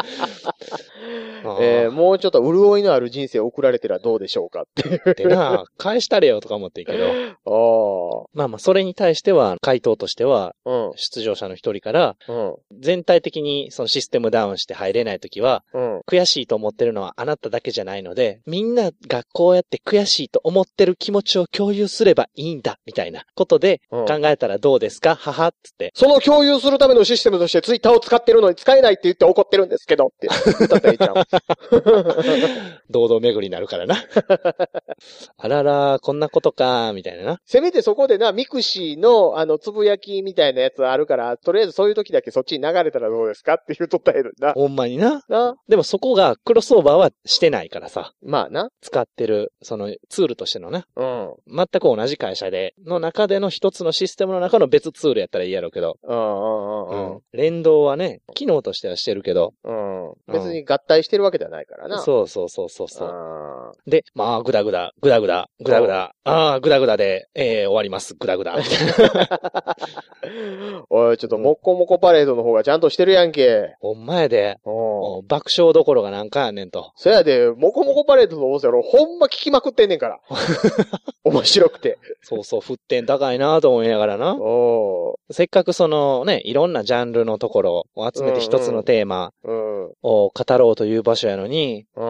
えー、もうちょっと潤いのある人生を送られてらどうでしょうかっていう。 でな、返したれよとか思ってんけど。あまあまあ、それに対しては、回答としては、うん、出場者の一人から、うん、全体的にそのシステムダウンして入れないときは、うん、悔しいと思ってるのはあなただけじゃないので、みんながこうやって悔しいと思ってる気持ちを共有すればいいんだ、みたいなことで考えたらどうですか、ははっつって。 その共有するためのシステムとしてツイッターを使ってるのに使えないって言って怒ってるんですけどって。歌ったらいいじゃん。 堂々巡りになるからな。あらら、こんなことか、みたいなな。 せめてそこでな、ミクシーの、あの、つぶやきみたいなやつあるから、とりあえずそういう時だけそっちに流れたらどうですかって言うとったらいいのにな。 ほんまにな。な。でもそこがクロスオーバーはしてないからさ。 まあな。 使ってる、そのツールとしてのね。うん。全く同じ会社で、の中での一つのシステムの中の別ツールやったらいいやろうけど。うんうんうんうん。連動はね、機能としてはしてるけど。うん。 別に合体してるわけではないからな。 そうそうそうそうそう。 で、まあ、ぐだぐだ、ぐだぐだ、ぐだぐだ、ああ、ぐだぐだで、えー、終わります、ぐだぐだ。 おい、ちょっと、もっこもこパレードの方がちゃんとしてるやんけ。 ほんまやで。 お爆笑どころがなんかやねんと。 そやで、もこもこパレードの大瀬ろ、ほんま聞きまくってんねんから。面白くて。 そうそう、沸点高いなと思いながらな。 おせっかくそのね、いろんなジャンルのところを集めて一つのテーマうん。 を語ろうという場所やのに、 うん。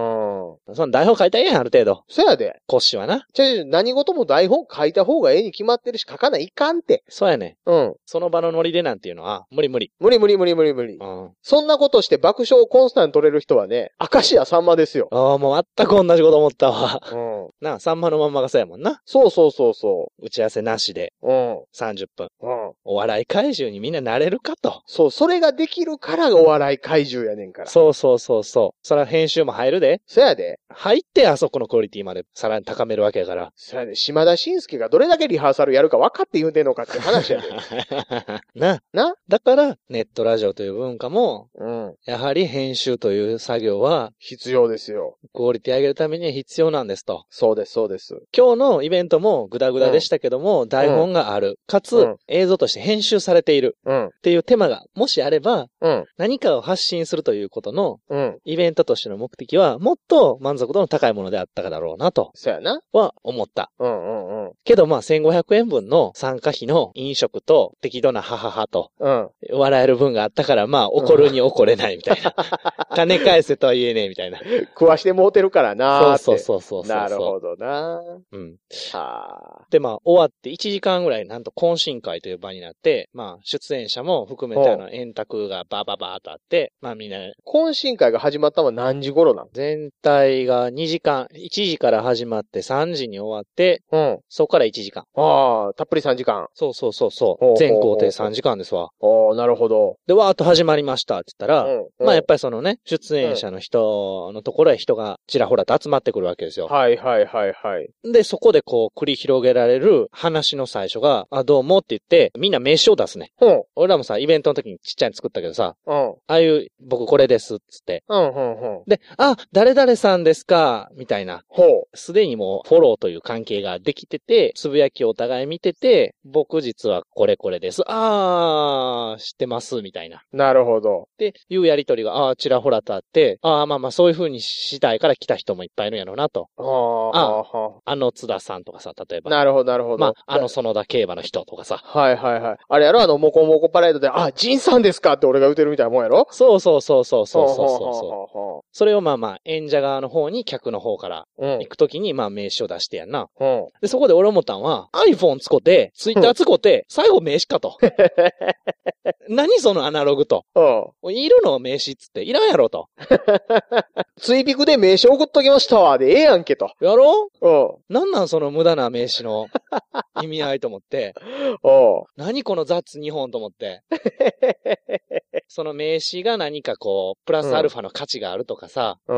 その台本書いたらええやん、ある程度。 そやで。 コッシーはな。 ちょ、何事も台本書いた方がええに決まってるし、書かないかんって。 そうやねん。 うん。 その場のノリでなんていうのは、無理無理。 無理無理無理無理無理。 うん。 そんなことして爆笑をコンスタント取れる人はね、明石家さんまですよ。 ああ、もう全く同じこと思ったわ。 うん。 なあ、さんまのまんまがそうやもんな。 そうそうそうそ打ち合わせなしでう。うん。 さんじゅっぷん。 うん。 お笑い怪獣にみんななれるかと。 そう、それができるからお笑い怪獣やねんから。 そうそうそうそう。それは編集も入るで。 そやで。 入ってあそこのクオリティまでさらに高めるわけやから。 そやで、島田紳介がどれだけリハーサルやるか分かって言うてんのかって話やで。 な。 なだから、ネットラジオという文化も、 うん。 やはり編集という作業は、 必要ですよ。 クオリティ上げるためには必要なんですと。 そうです、そうです。 今日のイベントもグダグダでしたけども、台本がある。かつ、 うん映像として編集されている。 うん。 っていう手間が、もしあれば、 うん。 何かを発信するということの、 うん。 イベントとしての目的は、もっと満足度の高いものであったかだろうなと、 そやな。 は思った。 うんうんうん。 けどまあ、せんごひゃくえんぶんの参加費の飲食と、適度なハハハと、 うん。 笑える分があったから、まあ、怒るに怒れないみたいな。金返せとは言えねえみたいな。 食わしてもうてるからなーって。 そうそうそうそうそう。 なるほどな。 うん。 はあ。 で、まあ、終わっていちじかんぐらい、なんと懇親会という場になって、まあ、出演者も含めて、あの、円卓がバーバーバーとあって、まあみんな、 懇親会が始まったのは何時頃なの？ 全体がにじかん、いちじから始まってさんじに終わって、 うん。 そこからいちじかん。 ああ、たっぷりさんじかん。 そうそうそうそほうほうほうう。全工程さんじかんですわ。 おー、なるほど。 で、わーっと始まりましたって言ったら、 うんうんまあやっぱりそのね、出演者の人のところへ人がちらほらと集まってくるわけですよ。 はいはいはいはい。 で、そこでこう繰り広げられる話の最初が、あ、どうもって言って、みんな名刺を出すね。 うん。 俺らもさ、イベントの時にちっちゃいの作ったけどさ、 うん。 ああいう、僕これですっつって。 うん、うん、うん。 で、あ、誰々さんですかみたいな。 ほう。 すでにもうフォローという関係ができてて、つぶやきをお互い見てて、僕実はこれこれです。あー、知ってます、みたいな。 なるほど。 で、いうやりとりが、あー、ちらほらとあって、あー、まあまあそういう風にしたいから来た人もいっぱいいるんやろうなと。 はあ、はあ、はあの津田さんとかさ、例えあ。 ば。 なるほど、なるほど。 まあ、あの園田競馬の人とかさ。 はいはいはい。あれやろあの、モコモコパレードで、あ、ジンさんですかって俺が言うてるみたいなもんやろそうそうそうそうそうそうそうそう。 そそれをまあまあ、演者側の方に客の方からう。うん。 行くときにまあ名刺を出してやんな。 うん。 で、そこで俺思ったんは、iPhone 使って、Twitter 使って、最後名刺かと。何そのアナログと。 うん。 いるの名刺っつって、いらんやろと。 ツイピクで名刺送っときましたわ。で、ええやんけと。 やろうん。 なんなんその無駄な名刺の意味合いと思って。 うん。 何この雑日本と思って。その名刺が何かこう、プラスアルファの価値があるとかさ、 うん。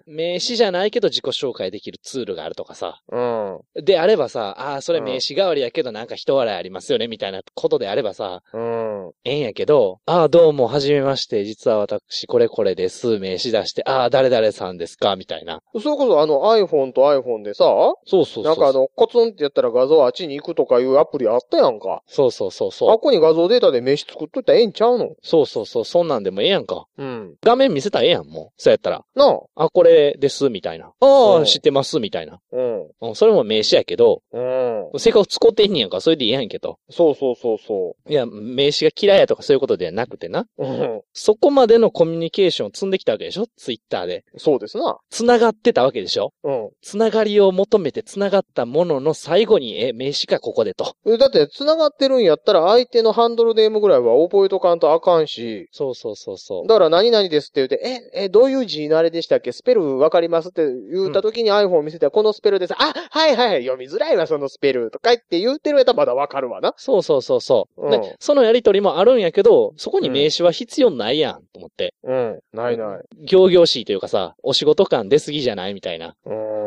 名刺じゃないけど自己紹介できるツールがあるとかさ、 うん。 であればさ、ああ、それ名刺代わりやけどなんか人笑いありますよね、みたいなことであればさ、 うん。 ええんやけど、ああ、どうも、はじめまして、実は私、これこれです、名刺出して、ああ、誰々さんですか、みたいな。 それこそあの iPhone と iPhone でさ、 そうそうそう。 なんかあの、コツンってやったら画像あっちに行くとかいうアプリあったやんか。 そうそうそうそう。 あっこに画像データで名刺作っといたらええんちゃうの？ そうそうそう、そんなんでもええやんか。 うん。 画面見せたらええやん、もう。そうやったら。 なあ。 あ、これです、みたいな。ああ、 うん知ってます、みたいな。 うん。 うん、それも名刺やけど、 うん。 せっかく使ってんねやんか、それでいいやんけど。 そうそうそうそいや、名刺が嫌いやとかそういうことではなくてな。 う。うん。 そこまでのコミュニケーションを積んできたわけでしょ？ツイッターで。 そうですな。 繋がってたわけでしょ？ うん。 繋がりを求めて繋がったものの最後に、え、名刺かここでと。 だって、繋がってるんやったら相手のハンドルネームぐらいは覚えとかんとあかんし。 そうそうそうそう。 だから何々ですって言って、え、え、どういう字のあれでしたっけ？スペルわかりますって言った時に iPhone 見せて、このスペルです。あ、はいはい、読みづらいわ、そのスペルとかって言ってるやったらまだわかるわな。 そうそうそうそう。 うんで、そのやりとりもあるんやけど、そこに名刺は必要ないやん、と思って。 うん。ないない。 行々しいというかさ、お仕事感出すぎじゃないみたいな。 うん。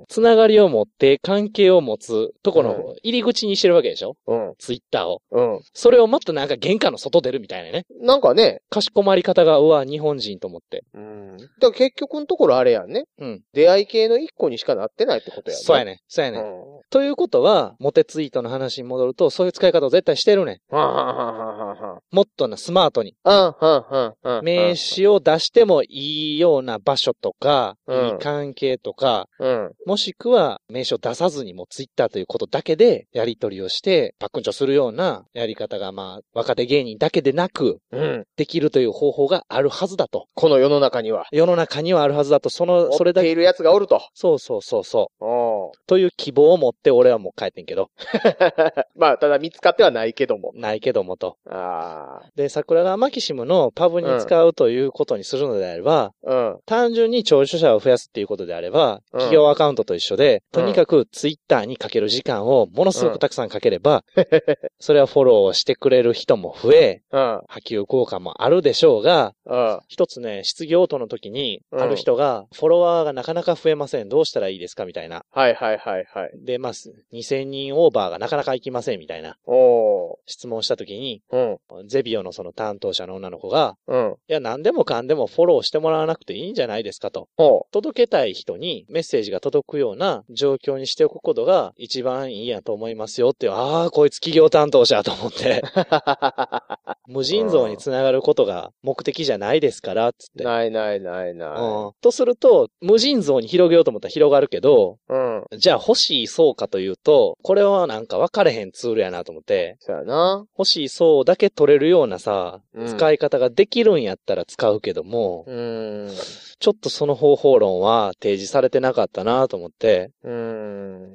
つながりを持って関係を持つとこの入り口にしてるわけでしょ、 うん。 ツイッターを。 うん。 それをまたなんか玄関の外出るみたいなね。 なんかね。 かしこまり方が、うわ、日本人と思って。 うん。だから結局のところあれやんね。 うん。 出会い系の一個にしかなってないってことやね。 そうやね。そうやね。うん、ということは、モテツイートの話に戻ると、そういう使い方を絶対してるねん。はははははもっとな、スマートに。あははは名刺を出してもいいような場所とか、うん、いい関係とか、うん、もしくは名刺を出さずにもツイッターということだけでやり取りをして、パックンチョするようなやり方が、まあ、若手芸人だけでなく、うん、できるという方法があるはずだと。この世の中には。世の中にはあるはずだと、その、それだけ。持っている奴がおると。そうそうそうそう。おという希望を持って俺はもう帰ってんけど。まあ、ただ見つかってはないけども。ないけどもと。ああ。で、桜川マキシムのパブに使うということにするのであれば、うん、単純に聴取者を増やすっていうことであれば、うん、企業アカウントと一緒で、とにかくツイッターにかける時間をものすごくたくさんかければ、うん、それはフォローをしてくれる人も増え、うん、波及効果もあるでしょうが、うん、一つね、質疑応答の時に、ある人が、フォロワーがなかなか増えません。どうしたらいいですかみたいな。はいはいはいはい。で、まあ、にせんにんオーバーがなかなかいきませんみたいな。お質問した時に、うん、ゼビオのその担当者の女の子が、うん、いや、何でもかんでもフォローしてもらわなくていいんじゃないですかと。届けたい人にメッセージが届くような状況にしておくことが一番いいやと思いますよっていう、ああ、こいつ企業担当者と思って。無尽蔵につながることが目的じゃないですから、つって。ないないないない。うん、とすると、無尽蔵に広げようと思ったら広がるけど、うん、じゃあ欲しい層かというと、これはなんか分かれへんツールやなと思って。そうやな。欲しい層だけ取れるようなさ、うん、使い方ができるんやったら使うけども、うん、ちょっとその方法論は提示されてなかったなと思って、うん、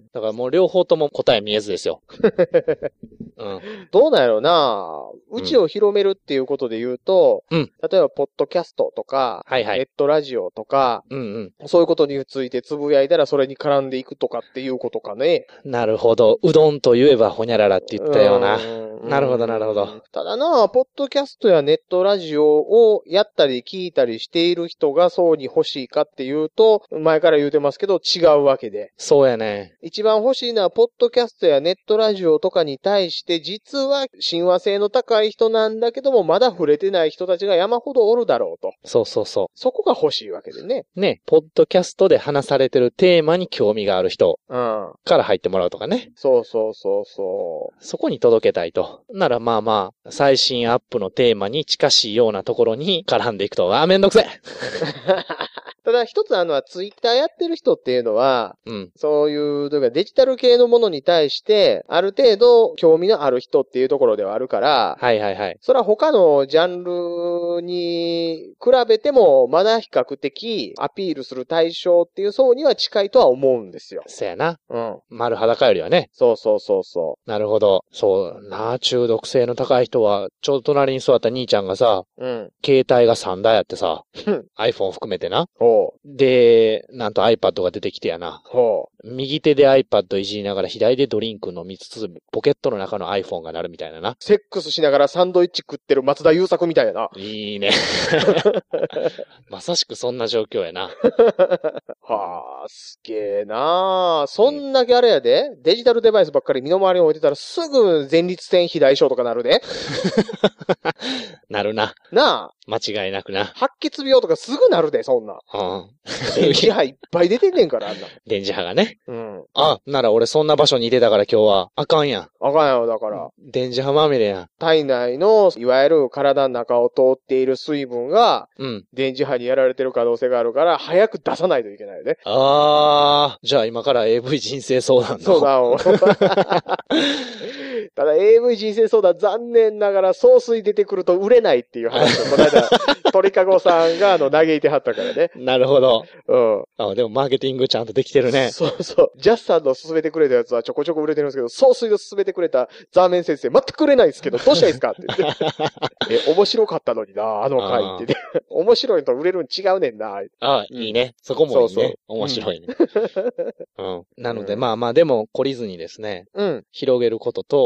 だからもう両方とも答え見えずですよ。うん、どうなんやろうな。うちを広めるっていうことで言うと、うん、例えばポッドキャストとか、はいはい、ネットラジオとか、うんうん、そういうことについてつぶやいたらそれに絡んでいくとかっていうことかね。なるほど。うどんと言えばほにゃららって言ったような。なるほどなるほど。ただな、ポッドキャストやネットラジオをやったり聞いたりしている人がそうに欲しいかっていうと、前から言うてますけど違うわけで。そうやね。一番欲しいのはポッドキャストやネットラジオとかに対して実は親和性の高い人なんだけどもまだ触れてない人たちが山ほどおるだろうと。そうそうそう。そこが欲しいわけでね。ね、ポッドキャストで話されてるテーマに興味がある人から入ってもらうとかね。そうそうそうそう。そこに届けたいと。ならまあまあ、最新アップのテーマに近しいようなところに絡んでいくと。あーめんどくせえただ一つあるのはツイッターやってる人っていうのは、うん、そういう、というかデジタル系のものに対して、ある程度興味のある人っていうところではあるから、はいはいはい。それは他のジャンルに比べても、まだ比較的アピールする対象っていう層には近いとは思うんですよ。そやな。うん。丸裸よりはね。そうそうそうそう。なるほど。そうな、中毒性の高い人は、ちょうど隣に座った兄ちゃんがさ、うん。携帯がさんだいあってさ、iPhone 含めてな。で、なんと iPad が出てきてやな。ほう。右手で iPad いじりながら左でドリンク飲みつつ、ポケットの中の iPhone が鳴るみたいなな。セックスしながらサンドイッチ食ってる松田優作みたいやな。いいね。まさしくそんな状況やな。はあ、すげえなあ。そんだけあれやで、デジタルデバイスばっかり身の回りに置いてたらすぐ前立腺肥大症とかなるで。なるな。なあ。間違いなくな。白血病とかすぐなるで、そんな。うん。電磁波いっぱい出てんねんから、あんな。電磁波がね。うん。あ、なら俺そんな場所にいてたから今日は。あかんやん。あかんやろ、だから。電磁波まみれやん。体内の、いわゆる体の中を通っている水分が、うん。電磁波にやられてる可能性があるから、早く出さないといけないよね。あー。じゃあ今から エーブイ 人生相談の。そうだ、ただ エーブイ 人生相談残念ながら総帥出てくると売れないっていう話をこの間鳥かごさんがあの嘆いてはったからね。なるほど。うん。あ、でもマーケティングちゃんとできてるね。そうそう。ジャスさんの勧めてくれたやつはちょこちょこ売れてるんですけど、総帥の勧めてくれたザーメン先生全く売れないんですけど、どうしたらいいですかって言って。え、面白かったのにな、あの回ってね。面白いと売れるん違うねんな。あ、うん、いいね。そこもいいね。そうそう。面白いね。うん。うん、なので、まあまあでも懲りずにですね。うん。広げることと、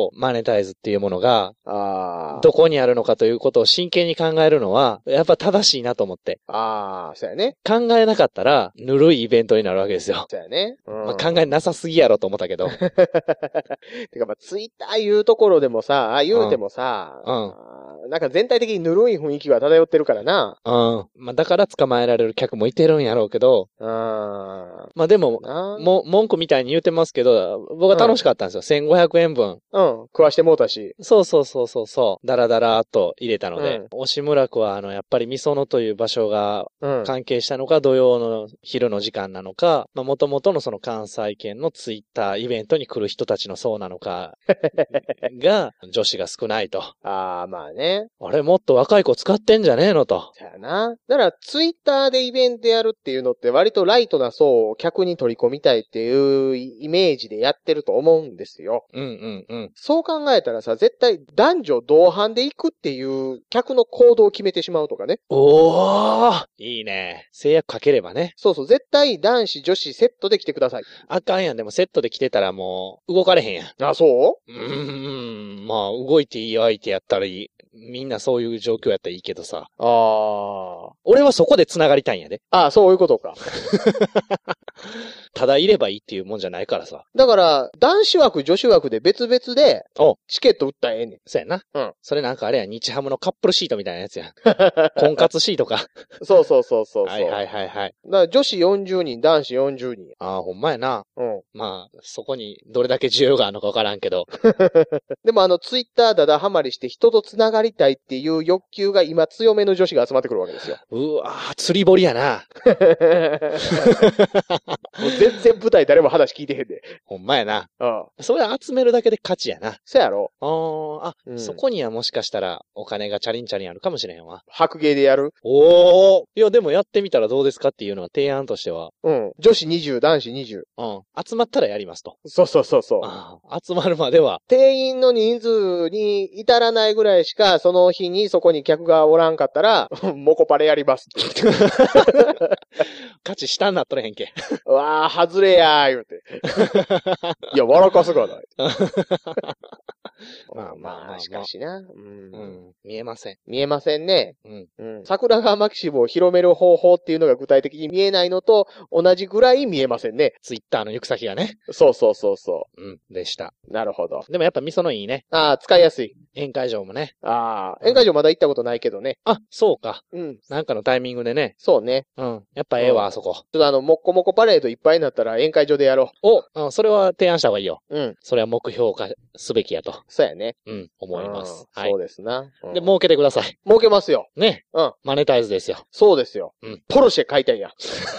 と、マネタイズっていうものが、 ああ。 どこにあるのかということを真剣に考えるのは、やっぱ正しいなと思って。 ああ、そうやね。 考えなかったら、ぬるいイベントになるわけですよ。 そうやね。うん、 まあ、考えなさすぎやろと思ったけど。 てかまあ、ツイッター言うところでもさ、あ言うてもさ、うん、なんか全体的にぬるい雰囲気が漂ってるからな。 うん。まあ、だから捕まえられる客もいてるんやろうけど。 うん。まあでも、も、文句みたいに言うてますけど、僕は楽しかったんですよ。うん、せんごひゃくえんぶん。 うん。食わしてもうたし。 そうそうそうそうそう。だらだらーっと入れたので。うん、押村区は、あの、やっぱりみそのという場所が関係したのか、うん、土曜の昼の時間なのか、まあ、元々のその関西圏のツイッターイベントに来る人たちの層なのか、が、女子が少ないと。 ああ、まあね。 あれ、もっと若い子使ってんじゃねえのと。 そうやな。だから、ツイッターでイベントやるっていうのって割とライトな層を客に取り込みたいっていうイメージでやってると思うんですよ。 うんうんうん。 そう考えたらさ、絶対男女同伴で行くっていう客の行動を決めてしまうとかね。 おーいいね。制約かければね。 そうそう。絶対男子女子セットで来てください。 あかんやん。でもセットで来てたらもう動かれへんやん。 あ、そううーん。まあ動いていい相手やったらいい。みんなそういう状況やったらいいけどさ。 ああ。 俺はそこで繋がりたいんやで。 ああ、そういうことか。 ただいればいいっていうもんじゃないからさ。 だから、男子枠、女子枠で別々で、チケット売ったらええねん。 そうやな。 うん。 それなんかあれや、日ハムのカップルシートみたいなやつや。婚活シートか。 そうそうそうそう。 はいはいはいはい。 だから女子よんじゅうにん、男子よんじゅうにん。 ああ、ほんまやな。 うん。 まあ、そこにどれだけ需要があるのかわからんけど。 でもあの、ツイッターだだハマりして人と繋がりたいっていう欲求が今強めの女子が集まってくるわけですよ。 うわぁ、釣り堀やな。 もう全然舞台誰も話聞いてへんで。 ほんまやな。 うん。 それ集めるだけで価値やな。 そやろ。 ああ、うん、そこにはもしかしたらお金がチャリンチャリンあるかもしれんわ。 白芸でやる？ おー。いや、でもやってみたらどうですかっていうのは提案としては。 うん。女子にじゅう、男子にじゅう。 うん。集まったらやりますと。 そうそうそうそう。 ああ、集まるまでは。 定員の人数に至らないぐらいしか、その日にそこに客がおらんかったら、モコパレやりますって。 価値下になっとれへんけ。 うわー、外れやー、言うて。いや、笑かすがない。まあまあ、しかしな、うん。 うん。見えません。 見えませんね。 うん。 うん。桜川マキシムを広める方法っていうのが具体的に見えないのと同じぐらい見えませんね。 ツイッターの行く先がね。 そうそうそうそう。 うん。でした。 なるほど。 でもやっぱ味噌のいいね。 ああ、使いやすい。 宴会場もね。 ああ、宴会場まだ行ったことないけどね。 あ、そうか。 うん。 なんかのタイミングでね。 そうね。 うん。やっぱええわ、あそこ。 ちょっとあの、もっこもこパレードいっぱいになったら宴会場でやろう。お、うん、それは提案した方がいいよ。 うん。 それは目標化すべきやと。 そうやね。 うん、思います。 はい。そうですな。 うん、で、儲けてください。 儲けますよ。 ね。 うん。 マネタイズですよ。 そうですよ。 うん。 ポルシェ買いたいや。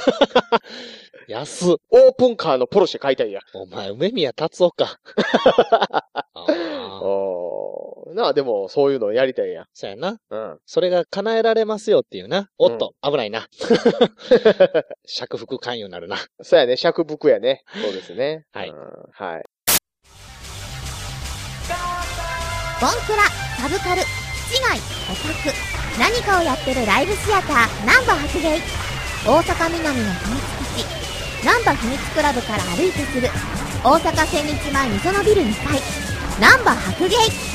安っ。 オープンカーのポルシェ買いたいや。 お前、梅宮達夫か。 おーなあ、でも、そういうのやりたいや。 そうやな。 うん。 それが叶えられますよっていうな。おっと、うん、危ないな。釈服関与になるな。 そうやね、釈服やね。そうですね。 はい、 うん。はい。 ボンクラ、サブカル、市街、オタク、何かをやってるライブシアター、ナンバ白芸。大阪南の秘密基地、ナンバ秘密クラブから歩いてすぐ、大阪千日前みそのビルにかい、ナンバ白芸。